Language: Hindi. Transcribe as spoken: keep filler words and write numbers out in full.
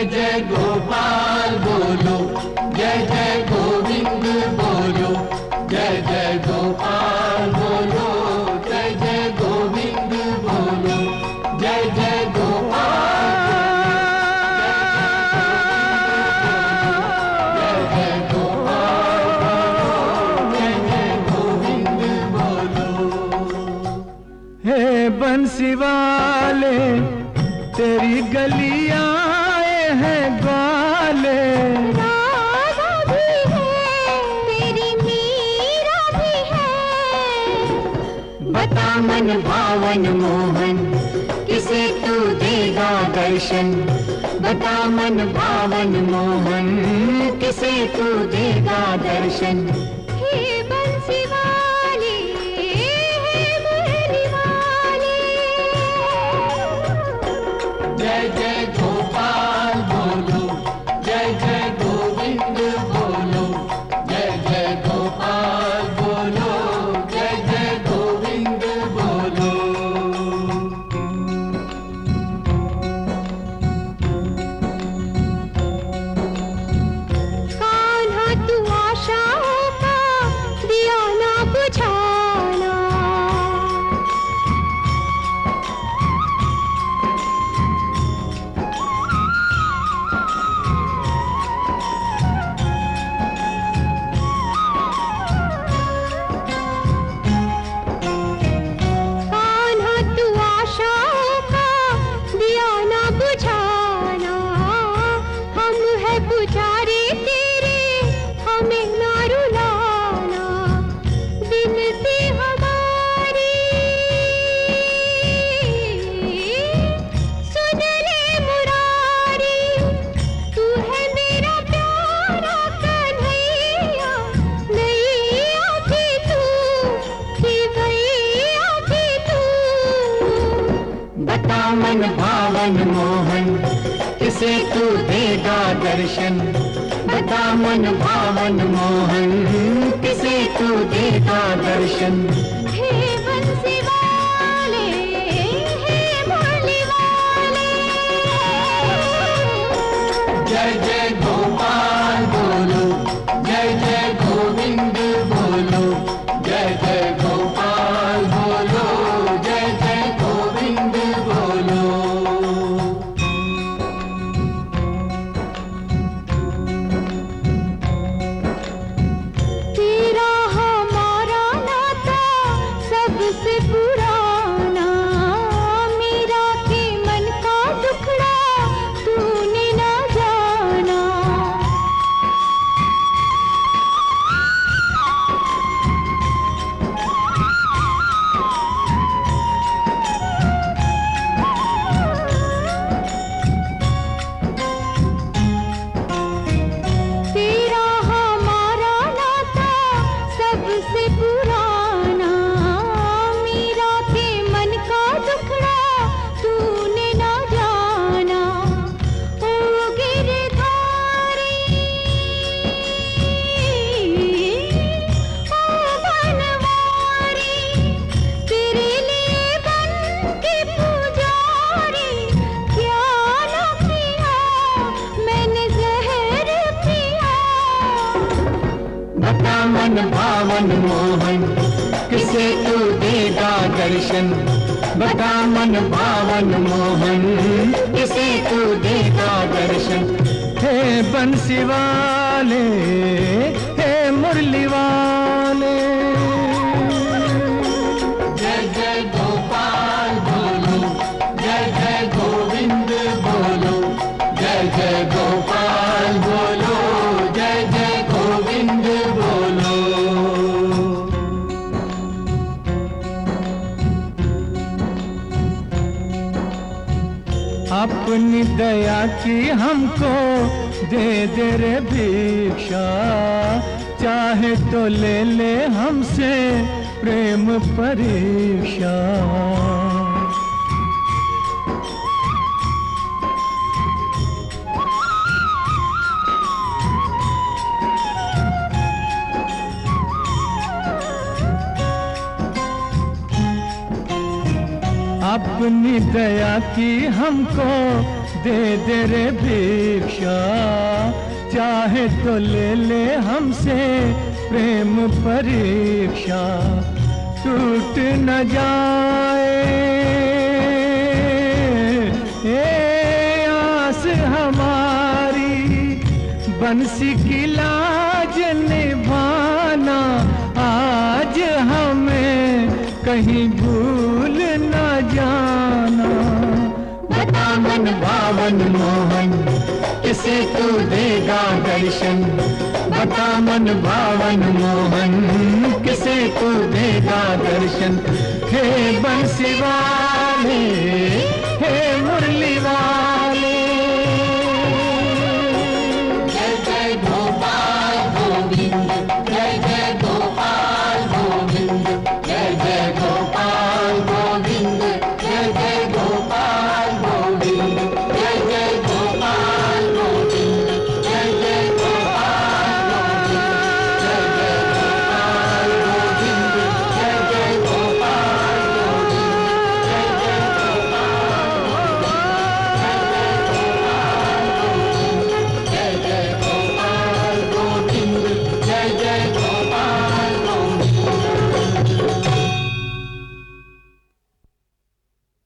जय जय गोपाल बोलो, जय जय गोविंद बोलो, जय जय गोपाल बोलो, जय जय गोविंद बोलो, जय जय गोपाल, जय जय गोपाल बोलो, जय जय गोविंद बोलो। हे बंसी वाले तेरी गलियां आए हैं ग्वाले, राधा भी है तेरी मीरा भी है। बता मन भावन मोहन किसे तू देगा दर्शन, बता मन भावन मोहन किसे तू देगा दर्शन। हे बंसी वाले, हे मुरली वाले, जय जय गोपाल बोलो, जय जय गोविंद बोलो, जय जय गोपाल बोलो, जय जय गोविंद बोलो। कान्हा तू आशाओं का दिया ना बुझाना। कान्हा तू आशाओं का दिया ना बुझाना। हम है पुजारी तेरे, हमें ना रुलाना। विनती हमारी सुन ले मुरारी, तू है मेरा प्यारा कन्हैया। नैया भी तू, कि भैया भी तू। बता मन भावन मोहन किसे तू देगा दर्शन, बता मन भावन मोहन किसे तू देगा दर्शन। हे बंसी वाले, हे मुरली वाले, जय जय गोपाल बोलो, जय जय गोविंद बोलो, जय जय गोपाल बोलो, जय जय गोविंद बोलो। तेरा हमारा नाता सबसे पुराना। मीरा के मन का दुखड़ा तूने ना जाना। तेरा हमारा नाता सबसे पुराना। मीरा के मन का दुखड़ा तूने ना जाना। ओ गिरधारी, ओ बनवारी, तेरे लिए बन के पुजारी। क्या ना किया मैंने जहर पिया। बता मन भावन मोहन किसे तू देगा दर्शन, बता मन भावन मोहन किसे तू देगा दर्शन। हे बंसी वाले, हे मुरली वाले, जय जय गोपाल बोलो, जय जय गोविंद बोलो, जय जय गोपाल बोलो, जय जय गोविंद बोलो। अपनी दया की हमको दे दे रे भिक्षा, चाहे तो ले ले हमसे प्रेम परीक्षा। अपनी दया की हमको दे दे रे भिक्षा, चाहे तो ले ले हमसे प्रेम परीक्षा। टूट न जाए ए आस हमारी, बंसी की लाज निभाना आज हमें कहीं भूल न जाना। बता मन भावन मोहन किसे तू देगा दर्शन, बता मन भावन मोहन किसे तू देगा दर्शन। हे बंसी वाले